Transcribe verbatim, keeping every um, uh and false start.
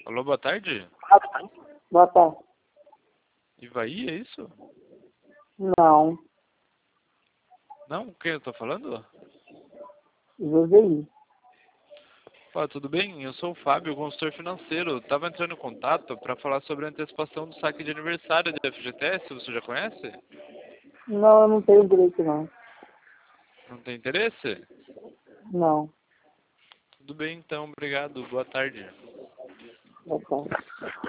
Alô, boa tarde. Boa tarde. Ivaí, é isso? Não, Não? Quem eu tô falando? Joseí. Fala, tudo bem? Eu sou o Fábio, consultor financeiro. Tava entrando em contato para falar sobre a antecipação do saque de aniversário da F G T S. Você já conhece? Não, eu não tenho direito não. Não tem interesse? Não, Tudo bem, então. Obrigado. Boa tarde. boa tarde.